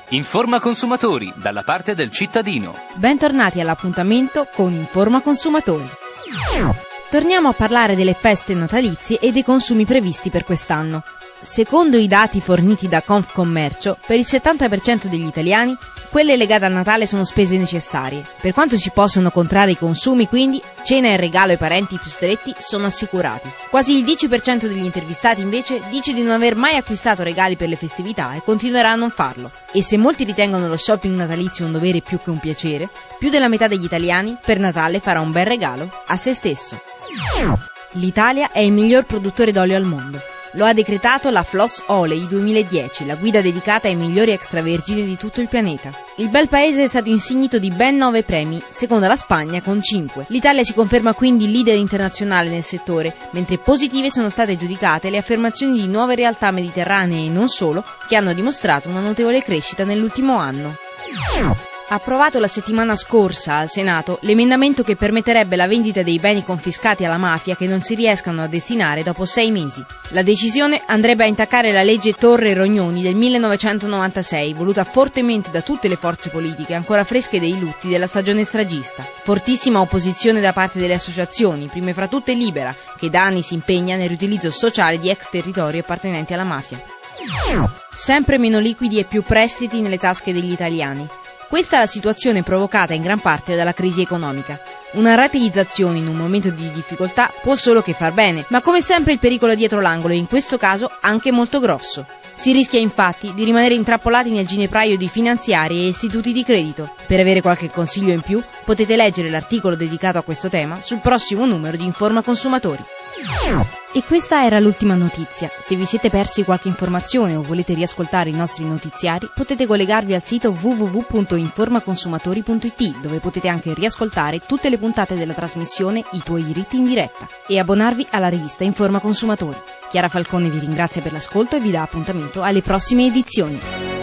Informa Consumatori, dalla parte del cittadino. Bentornati all'appuntamento con Informa Consumatori. Torniamo a parlare delle feste natalizie e dei consumi previsti per quest'anno. Secondo i dati forniti da Confcommercio, per il 70% degli italiani, quelle legate al Natale sono spese necessarie. Per quanto si possono contrarre i consumi, quindi, cena e regalo ai parenti più stretti sono assicurati. Quasi il 10% degli intervistati, invece, dice di non aver mai acquistato regali per le festività e continuerà a non farlo. E se molti ritengono lo shopping natalizio un dovere più che un piacere, più della metà degli italiani, per Natale, farà un bel regalo a se stesso. L'Italia è il miglior produttore d'olio al mondo. Lo ha decretato la Floss Olei 2010, la guida dedicata ai migliori extravergini di tutto il pianeta. Il bel paese è stato insignito di ben 9 premi, seconda la Spagna con 5. L'Italia si conferma quindi leader internazionale nel settore, mentre positive sono state giudicate le affermazioni di nuove realtà mediterranee e non solo, che hanno dimostrato una notevole crescita nell'ultimo anno. Approvato la settimana scorsa al Senato l'emendamento che permetterebbe la vendita dei beni confiscati alla mafia che non si riescano a destinare dopo 6 mesi. La decisione andrebbe a intaccare la legge Torre-Rognoni del 1996, voluta fortemente da tutte le forze politiche ancora fresche dei lutti della stagione stragista. Fortissima opposizione da parte delle associazioni, prime fra tutte Libera, che da anni si impegna nel riutilizzo sociale di ex territori appartenenti alla mafia. Sempre meno liquidi e più prestiti nelle tasche degli italiani. Questa è la situazione provocata in gran parte dalla crisi economica. Una rateizzazione in un momento di difficoltà può solo che far bene, ma come sempre il pericolo è dietro l'angolo e in questo caso anche molto grosso. Si rischia infatti di rimanere intrappolati nel ginepraio di finanziarie e istituti di credito. Per avere qualche consiglio in più potete leggere l'articolo dedicato a questo tema sul prossimo numero di Informa Consumatori. E questa era l'ultima notizia. Se vi siete persi qualche informazione o volete riascoltare i nostri notiziari, potete collegarvi al sito www.informaconsumatori.it, dove potete anche riascoltare tutte le puntate della trasmissione I tuoi diritti in diretta e abbonarvi alla rivista Informa Consumatori. Chiara Falcone vi ringrazia per l'ascolto e vi dà appuntamento alle prossime edizioni.